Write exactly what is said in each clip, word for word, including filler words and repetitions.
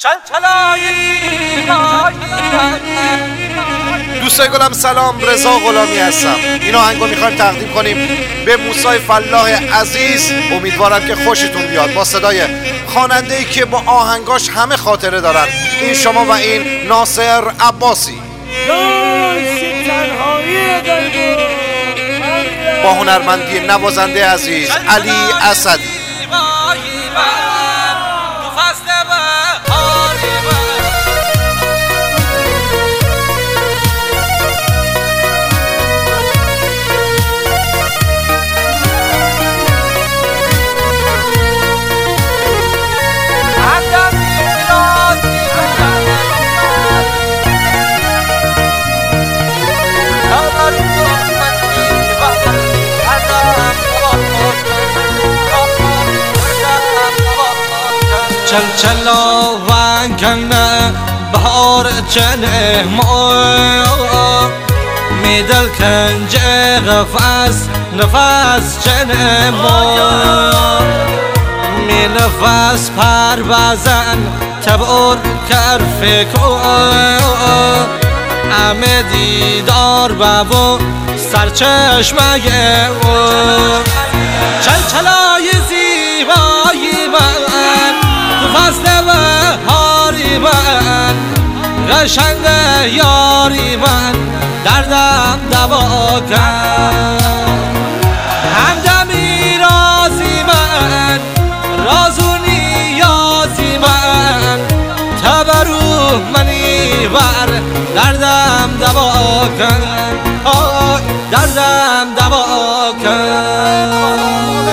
دوستای گلم سلام، رضا غلامی هستم. این آهنگو میخوایم تقدیم کنیم به موسی فلاح عزیز. امیدوارم که خوشتون بیاد. با صدای خواننده‌ای که با آهنگاش همه خاطره دارن، این شما و این ناصر عباسی. با هنرمندی نوازنده عزیز علی اسدی. چل چلا وانکنه بهار چنه ما میدل کنج غفاس نفس چنه ما می نفس پر بزن تبور کرف کو همه دیدار بابو سرچشمه او چل چلای زیبایی من فصل بهاری من قشنگ یاری من دردم دوا کن همدمی رازی من رازو نیازی من تبرو منی بر دردم دوا کن دردم دوا کن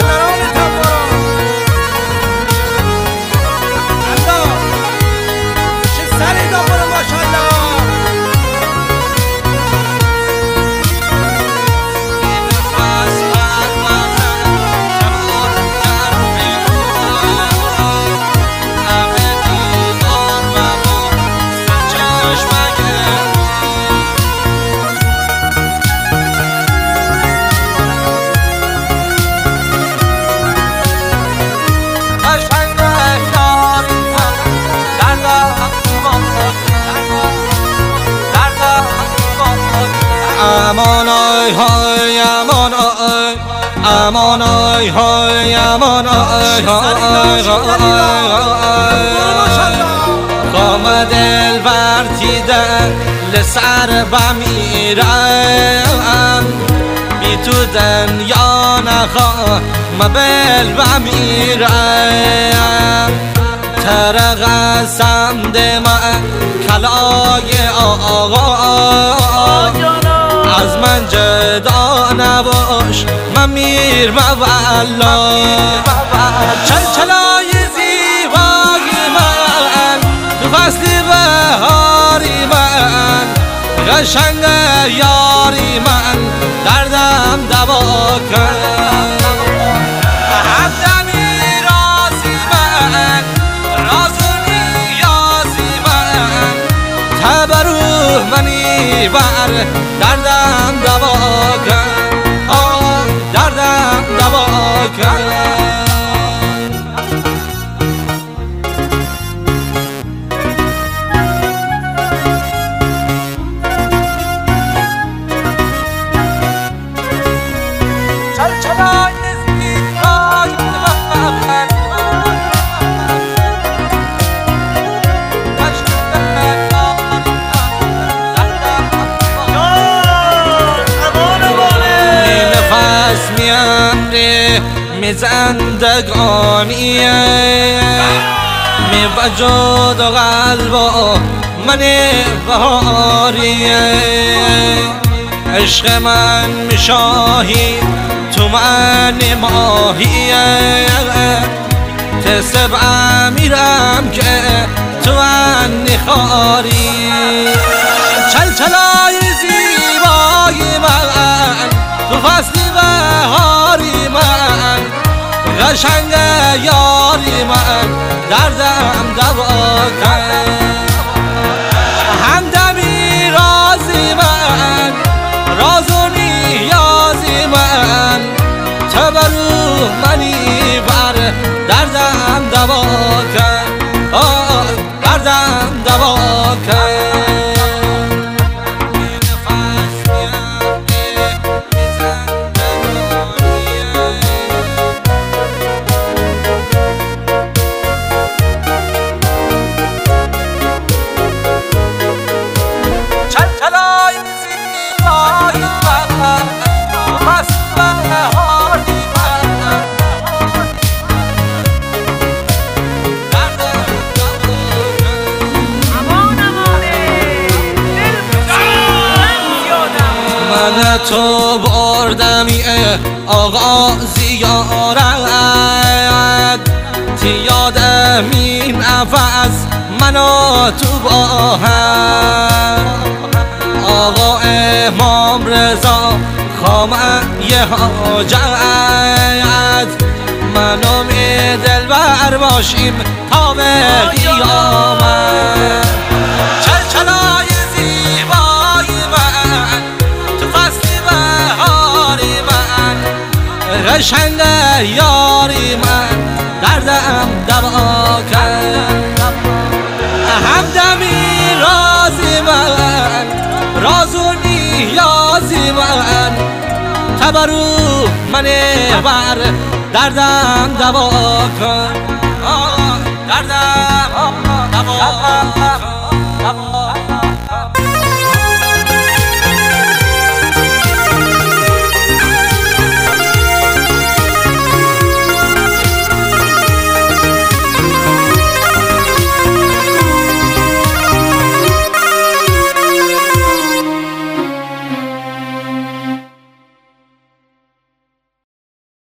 امان آی های امان آی امان آی های امان آی های قام دل ورتیده لسر بمیرم بی تو دنیا نخواه مبل بمیرم ترق سمد من کلای آقا از من جدا نباش من میر مولا چل چلای زیبای من تو فصل بهاری من قشنگ یاری من دردم دوا کن همدمی رازی من رازو نیازی من تبرو منی بر دردم دوا کن دردم دوا کن می زندگانیه می وجود و قلب و من بهاریه عشق من می شاهی تو من ماهیه تسب امیرم که تو من نخاری چل چلای زیبای من تو فصل بهاری من قشنگ یاری من دردم دوا کن همدمی رازی من رازو نیازی من تبرو منی بر دردم دوا کن بردمی آقا زیارت یادم این عوض منو تو با هم آقا امام رضا خامه یه حاجت منو می دلبر باشیم تا به قیامت چلچلای زیبای من تو فصل بهاری من قشنگ یاری من دردم دوا کرد همدمی رازی من رازو نیازی من تبرو من بر دردم دوا کن